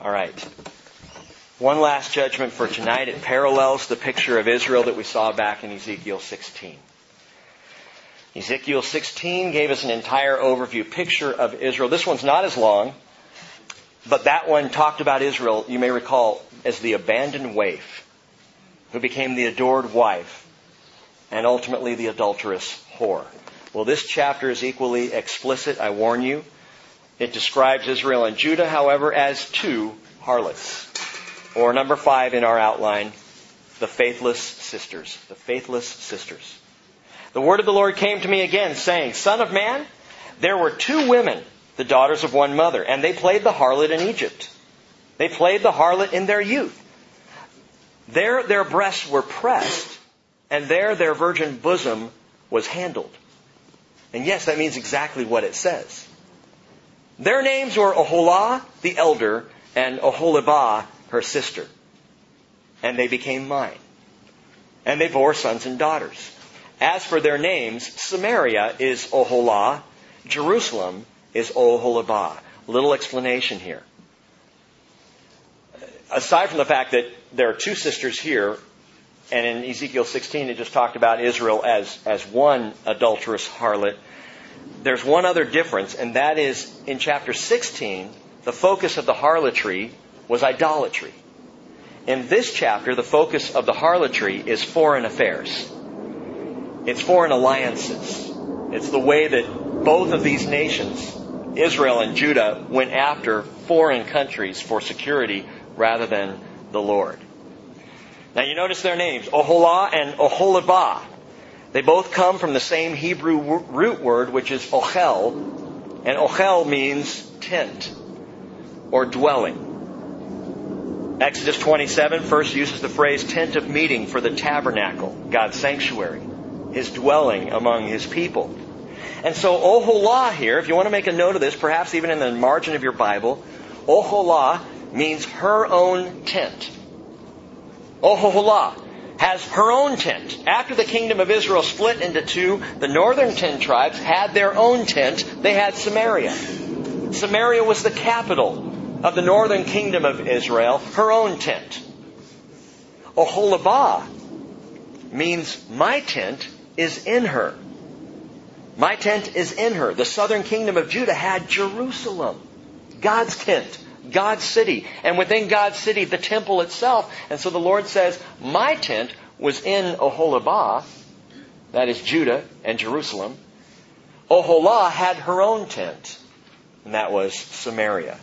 All right. One last judgment for tonight. It parallels the picture of Israel that we saw back in Ezekiel 16. Ezekiel 16 gave us an entire overview picture of Israel. This one's not as long, but that one talked about Israel, you may recall, as the abandoned waif who became the adored wife and ultimately the adulterous whore. Well, this chapter is equally explicit, I warn you. It describes Israel and Judah, however, as two harlots. Or number 5 in our outline, the faithless sisters. The faithless sisters. The word of the Lord came to me again, saying, Son of man, there were 2 women, the daughters of one mother, and they played the harlot in Egypt. They played the harlot in their youth. There their breasts were pressed, and there their virgin bosom was handled. And yes, that means exactly what it says. Their names were Oholah, the elder, and Oholibah, her sister. And they became mine. And they bore sons and daughters. As for their names, Samaria is Oholah, Jerusalem is Oholibah. Little explanation here. Aside from the fact that there are 2 sisters here, and in Ezekiel 16 it just talked about Israel as one adulterous harlot, there's one other difference, and that is in chapter 16, the focus of the harlotry was idolatry. In this chapter, the focus of the harlotry is foreign affairs. It's foreign alliances. It's the way that both of these nations, Israel and Judah, went after foreign countries for security rather than the Lord. Now you notice their names, Oholah and Oholibah. They both come from the same Hebrew root word, which is ochel. And ochel means tent or dwelling. Exodus 27 first uses the phrase tent of meeting for the tabernacle, God's sanctuary, His dwelling among His people. And so Oholah here, if you want to make a note of this, perhaps even in the margin of your Bible, Oholah means her own tent. Oholah has her own tent. After the kingdom of Israel split into 2, the northern 10 tribes had their own tent. They had Samaria. Samaria was the capital of the northern kingdom of Israel, her own tent. Oholibah means my tent is in her. My tent is in her. The southern kingdom of Judah had Jerusalem, God's tent, God's city. And within God's city, the temple itself. And so the Lord says, my tent was in Oholibah, that is Judah and Jerusalem. Oholah had her own tent, and that was Samaria.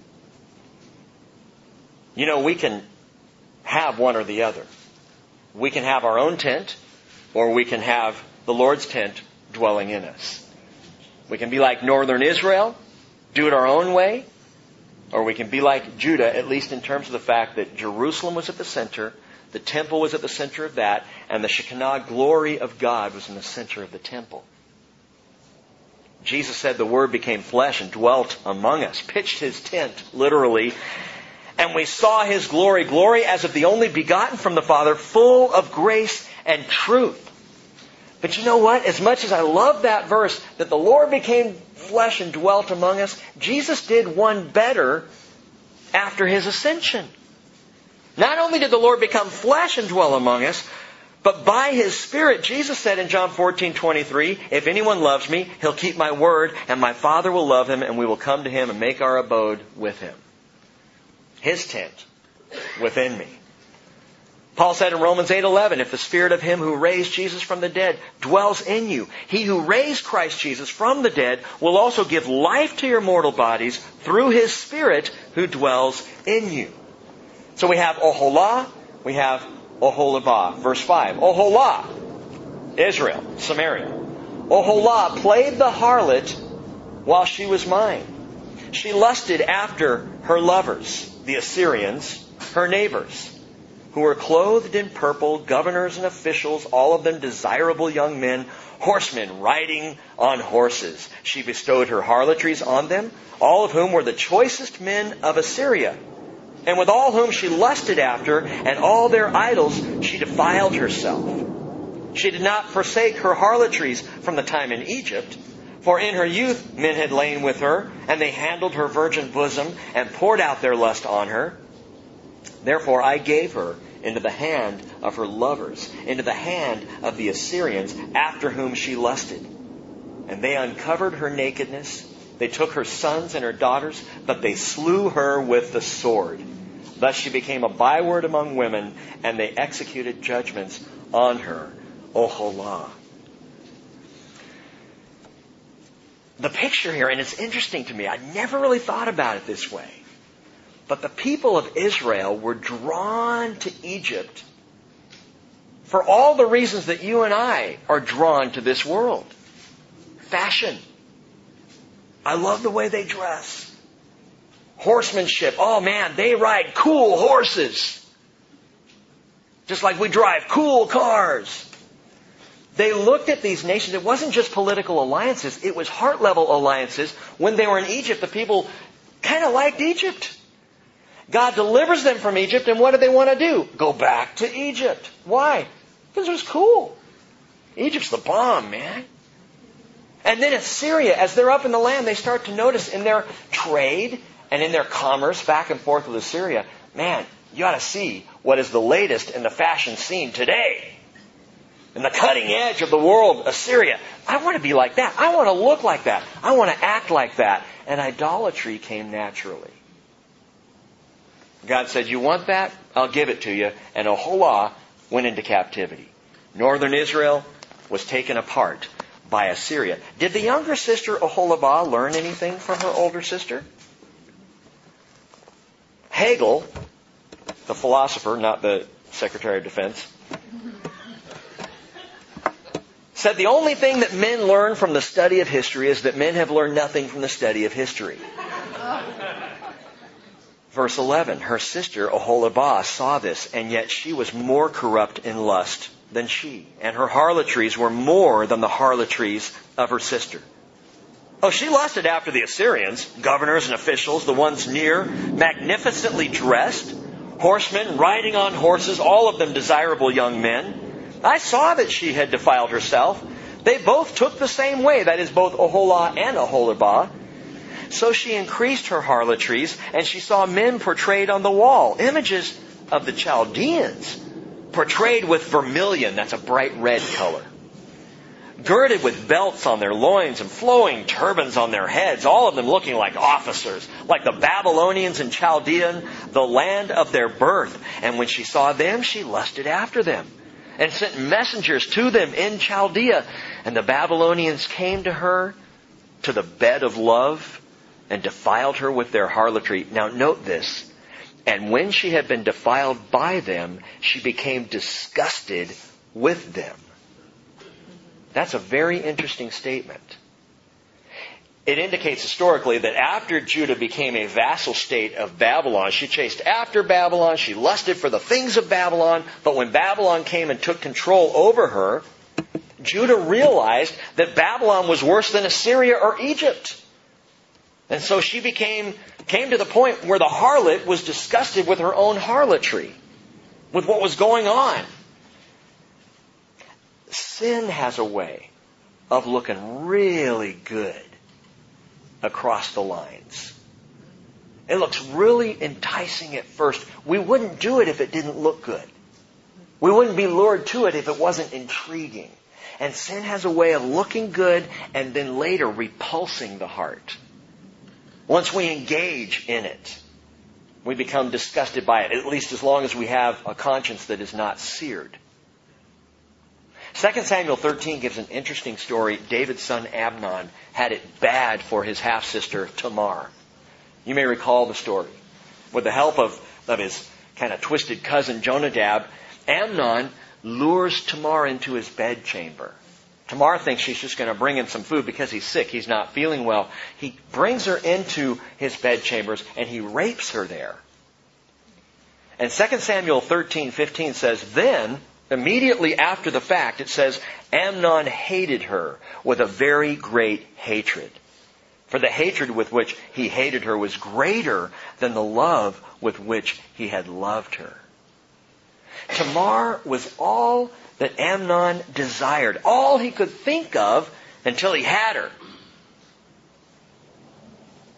You know, we can have one or the other. We can have our own tent, or we can have the Lord's tent dwelling in us. We can be like northern Israel, do it our own way, or we can be like Judah, at least in terms of the fact that Jerusalem was at the center, the temple was at the center of that, and the Shekinah glory of God was in the center of the temple. Jesus said the Word became flesh and dwelt among us, pitched His tent, literally, and we saw His glory, glory as of the only begotten from the Father, full of grace and truth. But you know what? As much as I love that verse, that the Lord became flesh and dwelt among us, Jesus did one better after His ascension. Not only did the Lord become flesh and dwell among us, but by His Spirit, Jesus said in John 14:23, if anyone loves me, he'll keep my word, and my Father will love him, and we will come to him and make our abode with him. His tent within me. Paul said in Romans 8:11, if the Spirit of Him who raised Jesus from the dead dwells in you, He who raised Christ Jesus from the dead will also give life to your mortal bodies through His Spirit who dwells in you. So we have Oholah, we have Oholibah. Verse 5. Oholah, Israel, Samaria. Oholah played the harlot while she was mine. She lusted after her lovers, the Assyrians, her neighbors, who were clothed in purple, governors and officials, all of them desirable young men, horsemen riding on horses. She bestowed her harlotries on them, all of whom were the choicest men of Assyria. And with all whom she lusted after, and all their idols, she defiled herself. She did not forsake her harlotries from the time in Egypt, For in her youth men had lain with her, and they handled her virgin bosom, and poured out their lust on her. Therefore I gave her into the hand of her lovers, into the hand of the Assyrians, after whom she lusted. And they uncovered her nakedness. They took her sons and her daughters, but they slew her with the sword. Thus she became a byword among women, and they executed judgments on her. Oholah. The picture here, and it's interesting to me, I never really thought about it this way, but the people of Israel were drawn to Egypt for all the reasons that you and I are drawn to this world. Fashion. I love the way they dress. Horsemanship. Oh man, they ride cool horses. Just like we drive cool cars. They looked at these nations. It wasn't just political alliances. It was heart-level alliances. When they were in Egypt, the people kind of liked Egypt. God delivers them from Egypt, and what do they want to do? Go back to Egypt. Why? Because it was cool. Egypt's the bomb, man. And then Assyria, as they're up in the land, they start to notice in their trade and in their commerce back and forth with Assyria, man, you ought to see what is the latest in the fashion scene today. In the cutting edge of the world, Assyria. I want to be like that. I want to look like that. I want to act like that. And idolatry came naturally. God said, you want that? I'll give it to you. And Oholah went into captivity. Northern Israel was taken apart by Assyria. Did the younger sister Oholibah learn anything from her older sister? Hegel, the philosopher, not the Secretary of Defense, said the only thing that men learn from the study of history is that men have learned nothing from the study of history. Verse 11, her sister Oholibah saw this, and yet she was more corrupt in lust than she, and her harlotries were more than the harlotries of her sister. Oh, she lusted after the Assyrians, governors and officials, the ones near, magnificently dressed, horsemen riding on horses, all of them desirable young men. I saw that she had defiled herself. They both took the same way, that is, both Oholah and Oholibah. So she increased her harlotries, and she saw men portrayed on the wall, images of the Chaldeans, portrayed with vermilion, that's a bright red color, girded with belts on their loins and flowing turbans on their heads, all of them looking like officers, like the Babylonians in Chaldean, the land of their birth. And when she saw them, she lusted after them, and sent messengers to them in Chaldea. And the Babylonians came to her to the bed of love and defiled her with their harlotry. Now note this. And when she had been defiled by them, she became disgusted with them. That's a very interesting statement. It indicates historically that after Judah became a vassal state of Babylon, she chased after Babylon, she lusted for the things of Babylon, but when Babylon came and took control over her, Judah realized that Babylon was worse than Assyria or Egypt. And so she came to the point where the harlot was disgusted with her own harlotry, with what was going on. Sin has a way of looking really good across the lines. It looks really enticing at first. We wouldn't do it if it didn't look good. We wouldn't be lured to it if it wasn't intriguing. And sin has a way of looking good and then later repulsing the heart. Once we engage in it, we become disgusted by it, at least as long as we have a conscience that is not seared. 2 Samuel 13 gives an interesting story. David's son Amnon had it bad for his half-sister Tamar. You may recall the story. With the help of his kind of twisted cousin Jonadab, Amnon lures Tamar into his bedchamber. Tamar thinks she's just going to bring him some food because he's sick. He's not feeling well. He brings her into his bedchambers and he rapes her there. And 2 Samuel 13:15 says, then, immediately after the fact, it says, Amnon hated her with a very great hatred. For the hatred with which he hated her was greater than the love with which he had loved her. Tamar was all that Amnon desired, all he could think of until he had her.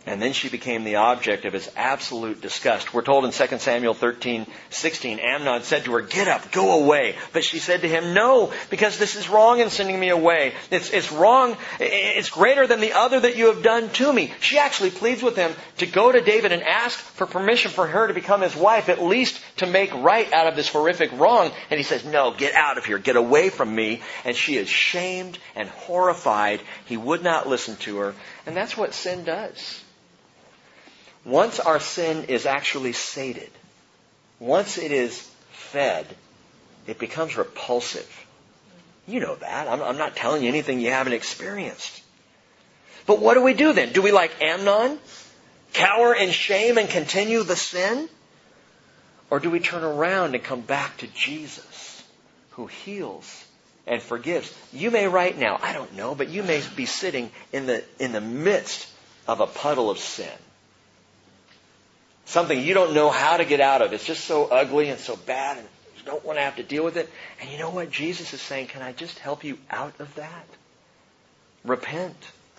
And then she became the object of his absolute disgust. We're told in 2 Samuel 13:16, Amnon said to her, "Get up, go away." But she said to him, "No, because this is wrong in sending me away. It's wrong. It's greater than the other that you have done to me." She actually pleads with him to go to David and ask for permission for her to become his wife, at least to make right out of this horrific wrong. And he says, "No, get out of here. Get away from me." And she is shamed and horrified. He would not listen to her. And that's what sin does. Once our sin is actually sated, once it is fed, it becomes repulsive. You know that. I'm not telling you anything you haven't experienced. But what do we do then? Do we, like Amnon, cower in shame and continue the sin? Or do we turn around and come back to Jesus, who heals and forgives? You may right now, I don't know, but you may be sitting in the midst of a puddle of sin. Something you don't know how to get out of. It's just so ugly and so bad, and you don't want to have to deal with it. And you know what? Jesus is saying, can I just help you out of that? Repent.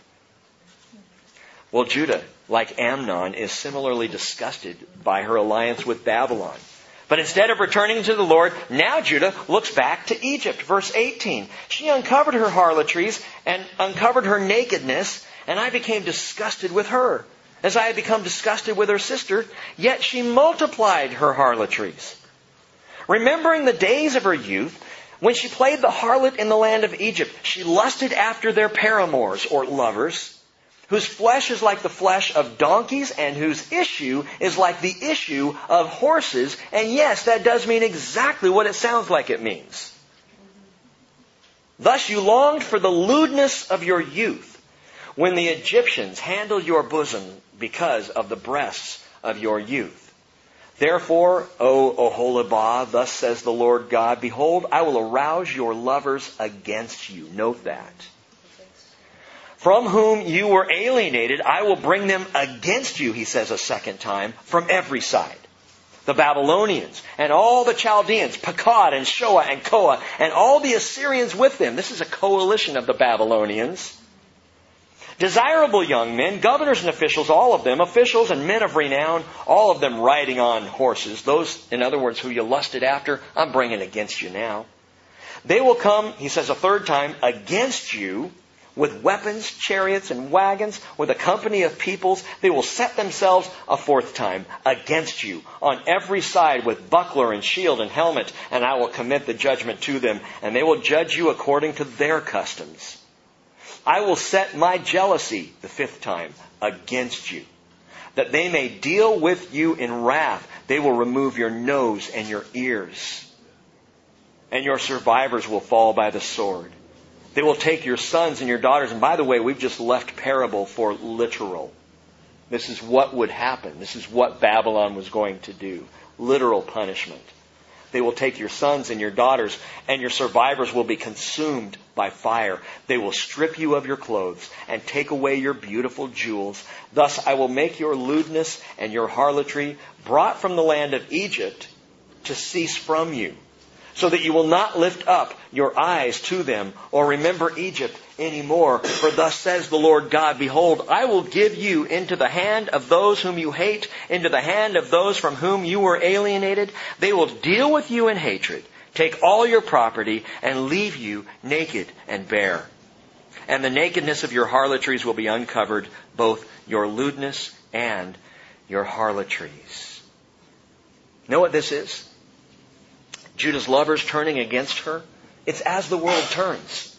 Well, Judah, like Amnon, is similarly disgusted by her alliance with Babylon. But instead of returning to the Lord, now Judah looks back to Egypt. Verse 18. She uncovered her harlotries and uncovered her nakedness, and I became disgusted with her, as I had become disgusted with her sister, yet she multiplied her harlotries. Remembering the days of her youth, when she played the harlot in the land of Egypt, she lusted after their paramours, or lovers, whose flesh is like the flesh of donkeys, and whose issue is like the issue of horses. And yes, that does mean exactly what it sounds like it means. Thus you longed for the lewdness of your youth, when the Egyptians handled your bosom because of the breasts of your youth. Therefore, O Oholibah, thus says the Lord God, behold, I will arouse your lovers against you. Note that. From whom you were alienated, I will bring them against you, he says a second time, from every side. The Babylonians and all the Chaldeans, Pekod and Shoah and Koa, and all the Assyrians with them. This is a coalition of the Babylonians. Desirable young men, governors and officials, all of them, officials and men of renown, all of them riding on horses. Those, in other words, who you lusted after, I'm bringing against you now. They will come, he says a third time, against you with weapons, chariots, and wagons, with a company of peoples. They will set themselves a fourth time against you on every side with buckler and shield and helmet, and I will commit the judgment to them, and they will judge you according to their customs. I will set my jealousy, the fifth time, against you, that they may deal with you in wrath. They will remove your nose and your ears, and your survivors will fall by the sword. They will take your sons and your daughters. And by the way, we've just left parable for literal. This is what would happen. This is what Babylon was going to do. Literal punishment. They will take your sons and your daughters, and your survivors will be consumed by fire. They will strip you of your clothes and take away your beautiful jewels. Thus I will make your lewdness and your harlotry brought from the land of Egypt to cease from you, so that you will not lift up your eyes to them or remember Egypt anymore. For thus says the Lord God, behold, I will give you into the hand of those whom you hate, into the hand of those from whom you were alienated. They will deal with you in hatred, take all your property, and leave you naked and bare. And the nakedness of your harlotries will be uncovered, both your lewdness and your harlotries. Know what this is? Judah's lovers turning against her. It's as the world turns.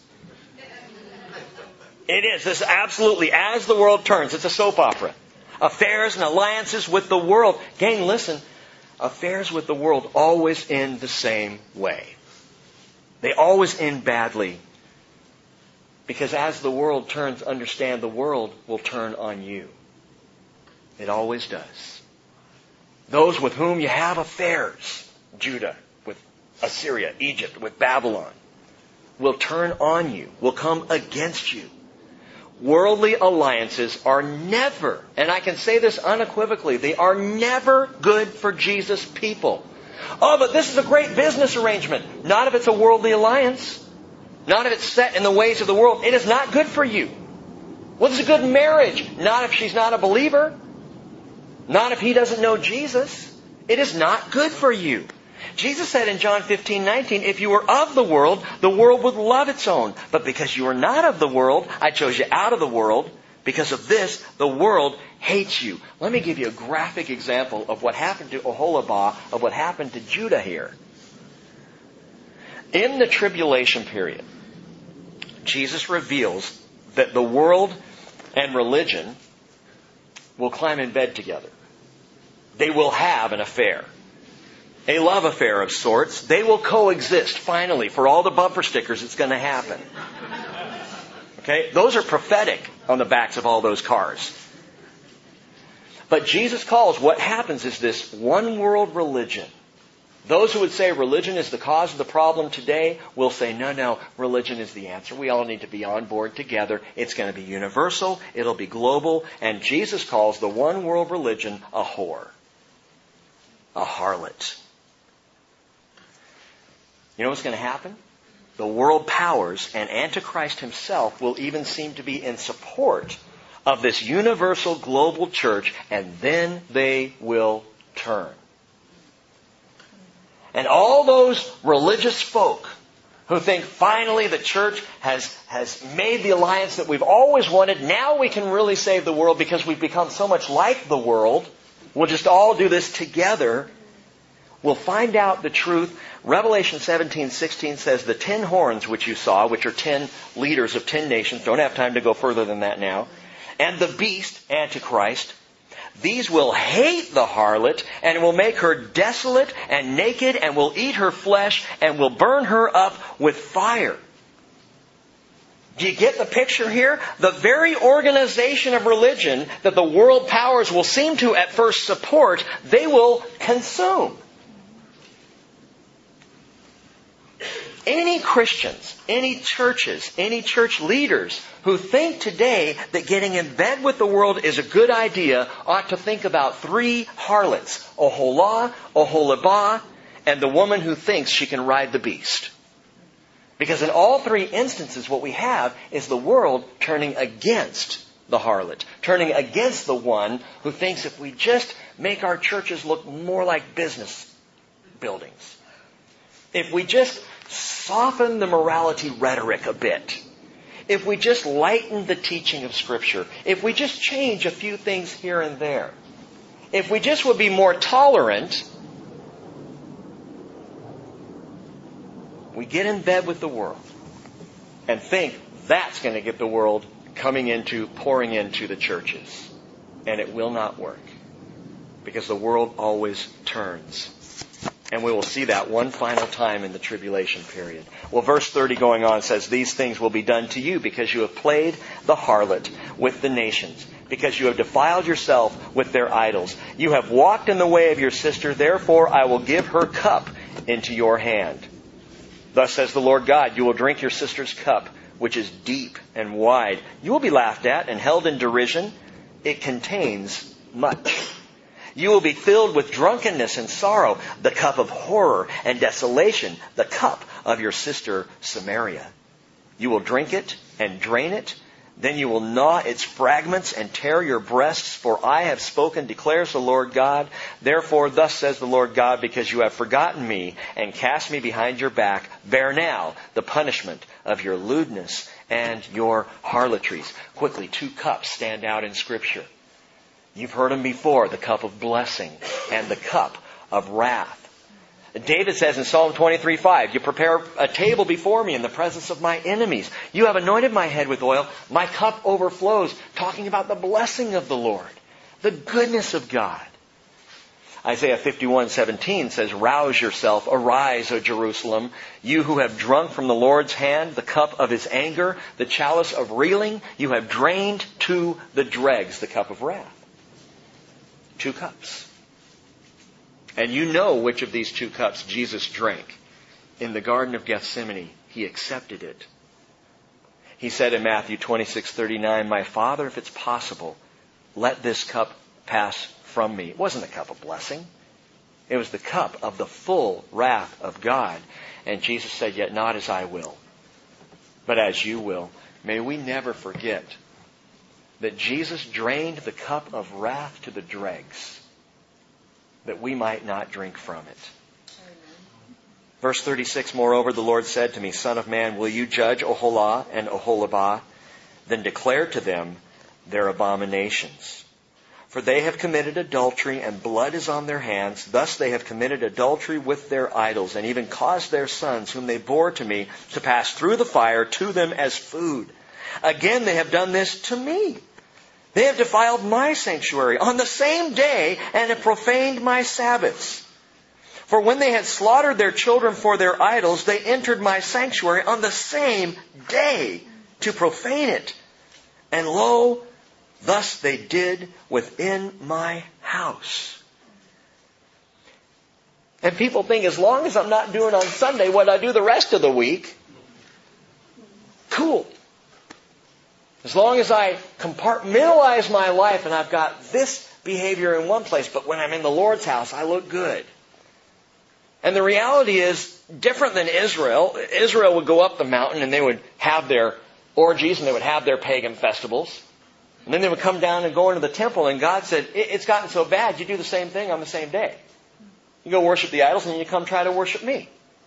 It is. This is absolutely as the world turns. It's a soap opera. Affairs and alliances with the world. Gang, listen. Affairs with the world always end the same way. They always end badly. Because as the world turns, understand the world will turn on you. It always does. Those with whom you have affairs, Judah, with Assyria, Egypt, with Babylon, will turn on you, will come against you. Worldly alliances are never, and I can say this unequivocally, they are never good for Jesus' people. Oh, but this is a great business arrangement. Not if it's a worldly alliance. Not if it's set in the ways of the world. It is not good for you. What is a good marriage? Not if she's not a believer. Not if he doesn't know Jesus. It is not good for you. Jesus said in John 15:19, if you were of the world would love its own. But because you are not of the world, I chose you out of the world. Because of this, the world hates you. Let me give you a graphic example of what happened to Oholibah, of what happened to Judah here. In the tribulation period, Jesus reveals that the world and religion will climb in bed together. They will have an affair. A love affair of sorts. They will coexist, finally. For all the bumper stickers, it's going to happen. Okay? Those are prophetic on the backs of all those cars. But Jesus calls, what happens is this one world religion. Those who would say religion is the cause of the problem today will say, no, religion is the answer. We all need to be on board together. It's going to be universal. It'll be global. And Jesus calls the one world religion a whore. A harlot. You know what's going to happen? The world powers and Antichrist himself will even seem to be in support of this universal global church, and then they will turn. And all those religious folk who think finally the church has made the alliance that we've always wanted, now we can really save the world because we've become so much like the world, we'll just all do this together. We'll find out the truth. Revelation 17:16 says, the 10 horns which you saw, which are 10 leaders of 10 nations, don't have time to go further than that now, and the beast, Antichrist, these will hate the harlot and will make her desolate and naked and will eat her flesh and will burn her up with fire. Do you get the picture here? The very organization of religion that the world powers will seem to at first support, they will consume. Any Christians, any churches, any church leaders who think today that getting in bed with the world is a good idea ought to think about 3 harlots, Oholah, Oholibah, and the woman who thinks she can ride the beast. Because in all 3 instances what we have is the world turning against the harlot, turning against the one who thinks if we just make our churches look more like business buildings, if we just soften the morality rhetoric a bit, if we just lighten the teaching of Scripture, if we just change a few things here and there, if we just would be more tolerant, we get in bed with the world and think that's going to get the world pouring into the churches. And it will not work. Because the world always turns. And we will see that one final time in the tribulation period. Well, verse 30 going on says, these things will be done to you because you have played the harlot with the nations, because you have defiled yourself with their idols. You have walked in the way of your sister, therefore I will give her cup into your hand. Thus says the Lord God, you will drink your sister's cup, which is deep and wide. You will be laughed at and held in derision. It contains much. You will be filled with drunkenness and sorrow, the cup of horror and desolation, the cup of your sister Samaria. You will drink it and drain it. Then you will gnaw its fragments and tear your breasts, for I have spoken, declares the Lord God. Therefore, thus says the Lord God, because you have forgotten me and cast me behind your back, bear now the punishment of your lewdness and your harlotries. Quickly, 2 cups stand out in Scripture. You've heard them before, the cup of blessing and the cup of wrath. David says in Psalm 23:5, you prepare a table before me in the presence of my enemies. You have anointed my head with oil. My cup overflows. Talking about the blessing of the Lord, the goodness of God. Isaiah 51:17 says, rouse yourself, arise, O Jerusalem, you who have drunk from the Lord's hand the cup of His anger, the chalice of reeling, you have drained to the dregs the cup of wrath. 2 cups. And you know which of these 2 cups Jesus drank. In the Garden of Gethsemane, He accepted it. He said in Matthew 26:39, my Father, if it's possible, let this cup pass from me. It wasn't the cup of blessing. It was the cup of the full wrath of God. And Jesus said, yet not as I will, but as you will. May we never forget that Jesus drained the cup of wrath to the dregs, that we might not drink from it. Verse 36, moreover, the Lord said to me, Son of man, will you judge Oholah and Oholibah? Then declare to them their abominations. For they have committed adultery, and blood is on their hands. Thus they have committed adultery with their idols, and even caused their sons, whom they bore to me, to pass through the fire to them as food. Again they have done this to me. They have defiled my sanctuary on the same day, and have profaned my Sabbaths. For when they had slaughtered their children for their idols, they entered my sanctuary on the same day to profane it. And lo, thus they did within my house. And people think, as long as I'm not doing on Sunday what I do the rest of the week, cool. As long as I compartmentalize my life and I've got this behavior in one place, but when I'm in the Lord's house, I look good. And the reality is different than Israel. Israel would go up the mountain and they would have their orgies and they would have their pagan festivals. And then they would come down and go into the temple, and God said, it's gotten so bad, you do the same thing on the same day. You go worship the idols and then you come try to worship me.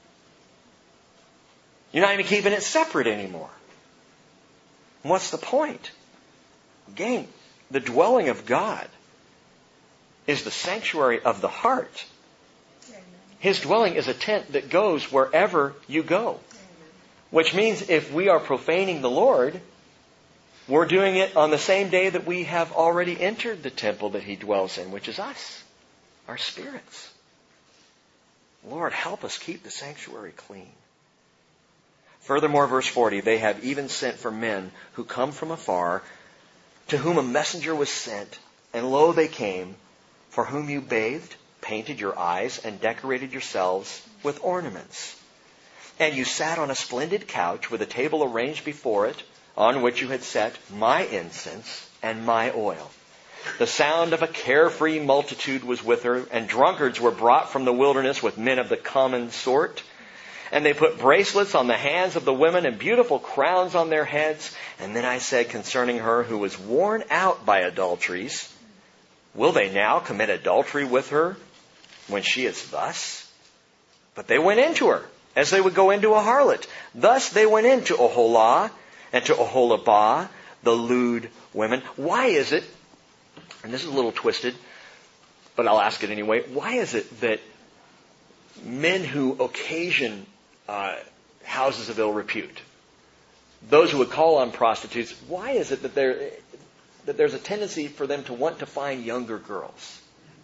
You're not even keeping it separate anymore. And what's the point? Again, the dwelling of God is the sanctuary of the heart. His dwelling is a tent that goes wherever you go. Which means if we are profaning the Lord, we're doing it on the same day that we have already entered the temple that He dwells in, which is us, our spirits. Lord, help us keep the sanctuary clean. Furthermore, verse 40, they have even sent for men who come from afar, to whom a messenger was sent, and lo, they came, for whom you bathed, painted your eyes, and decorated yourselves with ornaments. And you sat on a splendid couch with a table arranged before it, on which you had set my incense and my oil. The sound of a carefree multitude was with her, and drunkards were brought from the wilderness with men of the common sort. And they put bracelets on the hands of the women and beautiful crowns on their heads. And then I said concerning her who was worn out by adulteries, will they now commit adultery with her when she is thus? But they went into her as they would go into a harlot. Thus they went into Oholah and to Oholibah, the lewd women. Why is it, and this is a little twisted, but I'll ask it anyway, why is it that men who occasion houses of ill repute, those who would call on prostitutes, why is it that there's a tendency for them to want to find younger girls?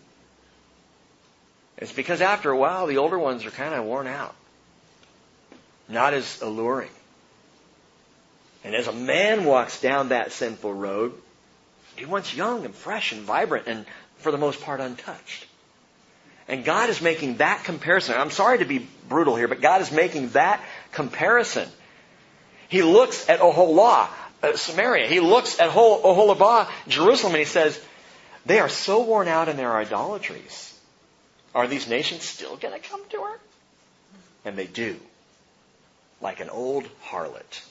It's because after a while, the older ones are kind of worn out. Not as alluring. And as a man walks down that sinful road, he wants young and fresh and vibrant and, for the most part, untouched. And God is making that comparison. I'm sorry to be brutal here, but God is making that comparison. He looks at Oholah, Samaria. He looks at Oholibah, Jerusalem, and He says, they are so worn out in their idolatries. Are these nations still going to come to her? And they do. Like an old harlot.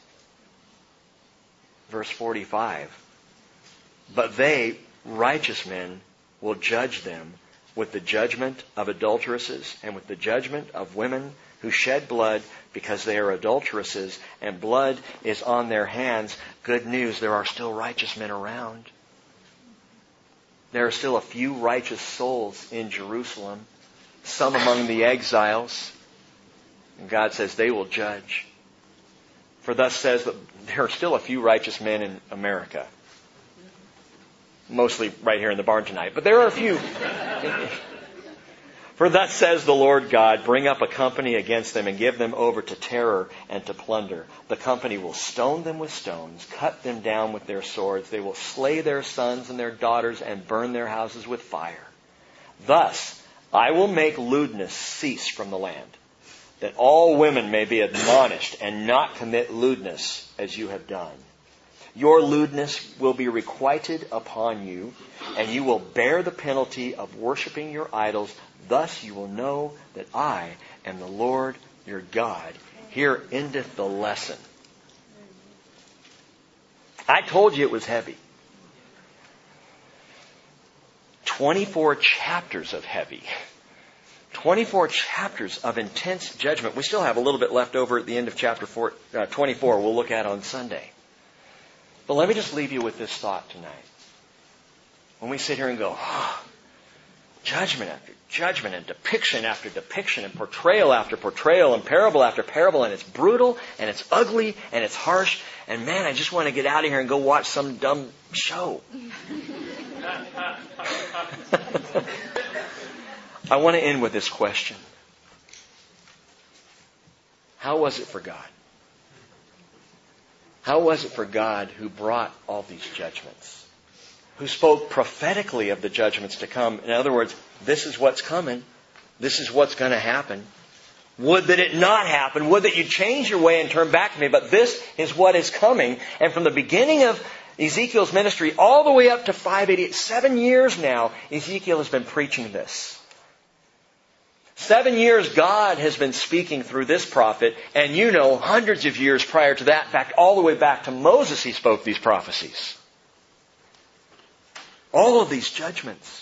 Verse 45. But they, righteous men, will judge them with the judgment of adulteresses and with the judgment of women who shed blood because they are adulteresses and blood is on their hands. Good news, there are still righteous men around. There are still a few righteous souls in Jerusalem, some among the exiles. And God says they will judge. For thus says that there are still a few righteous men in America. Mostly right here in the barn tonight. But there are a few. For thus says the Lord God, bring up a company against them and give them over to terror and to plunder. The company will stone them with stones, cut them down with their swords. They will slay their sons and their daughters and burn their houses with fire. Thus I will make lewdness cease from the land, that all women may be admonished and not commit lewdness as you have done. Your lewdness will be requited upon you, and you will bear the penalty of worshiping your idols. Thus you will know that I am the Lord your God. Here endeth the lesson. I told you it was heavy. 24 chapters of heavy. 24 chapters of intense judgment. We still have a little bit left over at the end of chapter 24 we'll look at on Sunday. But let me just leave you with this thought tonight. When we sit here and go, judgment after judgment and depiction after depiction and portrayal after portrayal and parable after parable, and it's brutal and it's ugly and it's harsh, and man, I just want to get out of here and go watch some dumb show. I want to end with this question. How was it for God? How was it for God who brought all these judgments? Who spoke prophetically of the judgments to come? In other words, this is what's coming. This is what's going to happen. Would that it not happen. Would that you change your way and turn back to me. But this is what is coming. And from the beginning of Ezekiel's ministry all the way up to 588, 7 years now, Ezekiel has been preaching this. 7 years God has been speaking through this prophet, and hundreds of years prior to that, in fact, all the way back to Moses, he spoke these prophecies. All of these judgments.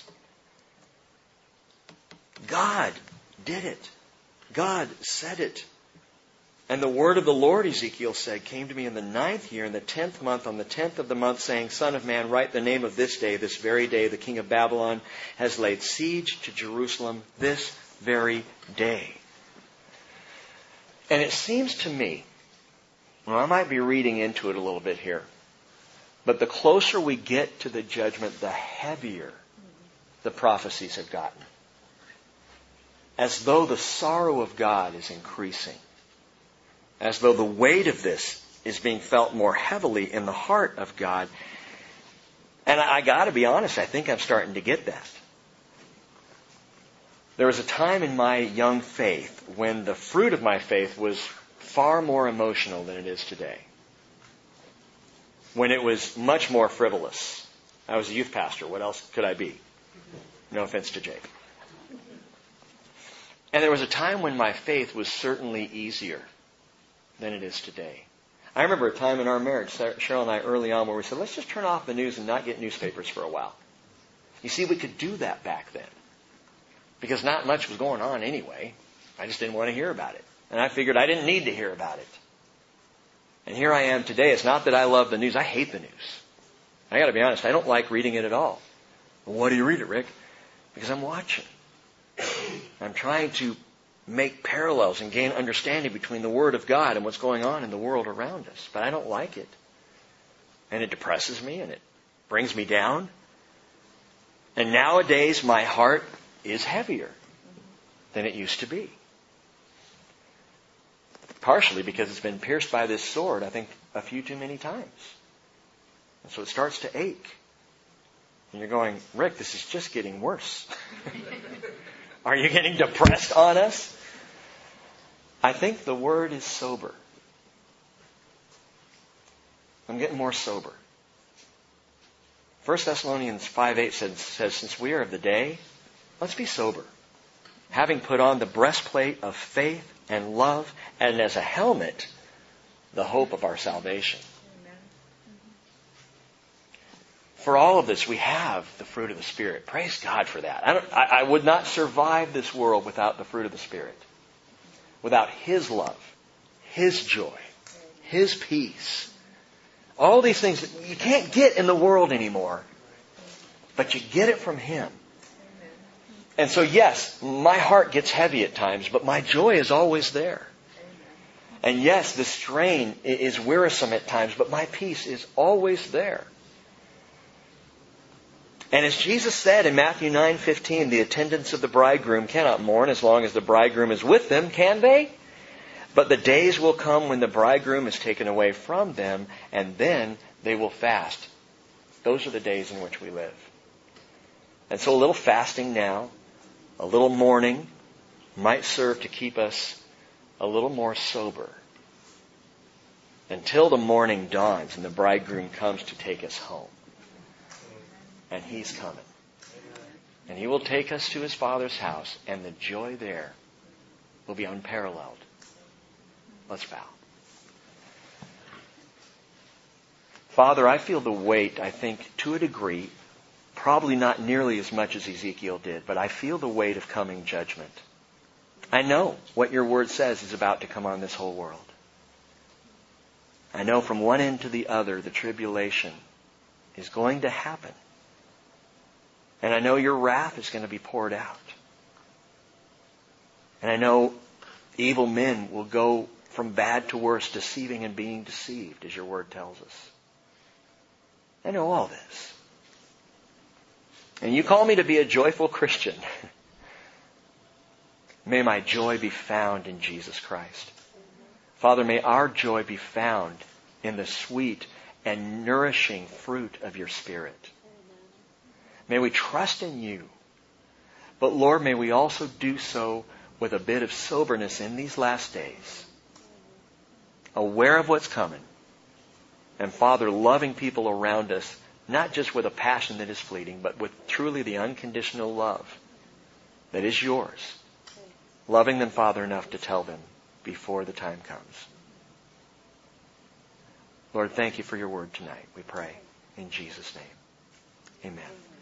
God did it. God said it. And the word of the Lord, Ezekiel said, came to me in the 9th year, in the 10th month, on the 10th of the month, saying, Son of man, write the name of this day, this very day, the king of Babylon has laid siege to Jerusalem this very day. And it seems to me, I might be reading into it a little bit here, but the closer we get to the judgment, the heavier the prophecies have gotten. As though the sorrow of God is increasing. As though the weight of this is being felt more heavily in the heart of God. And I got to be honest, I think I'm starting to get that. There was a time in my young faith when the fruit of my faith was far more emotional than it is today. When it was much more frivolous. I was a youth pastor. What else could I be? No offense to Jake. And there was a time when my faith was certainly easier than it is today. I remember a time in our marriage, Cheryl and I, early on, where we said, let's just turn off the news and not get newspapers for a while. You see, we could do that back then. Because not much was going on anyway. I just didn't want to hear about it. And I figured I didn't need to hear about it. And here I am today. It's not that I love the news. I hate the news. I got to be honest. I don't like reading it at all. Well, why do you read it, Rick? Because I'm watching. I'm trying to make parallels and gain understanding between the Word of God and what's going on in the world around us. But I don't like it. And it depresses me and it brings me down. And nowadays my heart is heavier than it used to be. Partially because it's been pierced by this sword, I think, a few too many times. And so it starts to ache. And you're going, Rick, this is just getting worse. Are you getting depressed on us? I think the word is sober. I'm getting more sober. 1 Thessalonians 5:8 says, since we are of the day, let's be sober. Having put on the breastplate of faith and love, and as a helmet, the hope of our salvation. Amen. For all of this, we have the fruit of the Spirit. Praise God for that. I would not survive this world without the fruit of the Spirit. Without His love, His joy, His peace. All these things that you can't get in the world anymore, but you get it from Him. And so yes, my heart gets heavy at times, but my joy is always there. And yes, the strain is wearisome at times, but my peace is always there. And as Jesus said in Matthew 9:15, the attendants of the bridegroom cannot mourn as long as the bridegroom is with them, can they? But the days will come when the bridegroom is taken away from them, and then they will fast. Those are the days in which we live. And so a little fasting now, a little mourning, might serve to keep us a little more sober until the morning dawns and the bridegroom comes to take us home. And He's coming. And He will take us to His Father's house, and the joy there will be unparalleled. Let's bow. Father, I feel the weight, I think, to a degree, Probably not nearly as much as Ezekiel did, but I feel the weight of coming judgment. I know what your word says is about to come on this whole world. I know from one end to the other the tribulation is going to happen. And I know your wrath is going to be poured out. And I know evil men will go from bad to worse, deceiving and being deceived, as your word tells us. I know all this. And you call me to be a joyful Christian. May my joy be found in Jesus Christ. Father, may our joy be found in the sweet and nourishing fruit of your Spirit. May we trust in you. But Lord, may we also do so with a bit of soberness in these last days. Aware of what's coming. And Father, loving people around us, not just with a passion that is fleeting, but with truly the unconditional love that is yours. Loving them, Father, enough to tell them before the time comes. Lord, thank you for your word tonight, we pray. In Jesus' name, amen.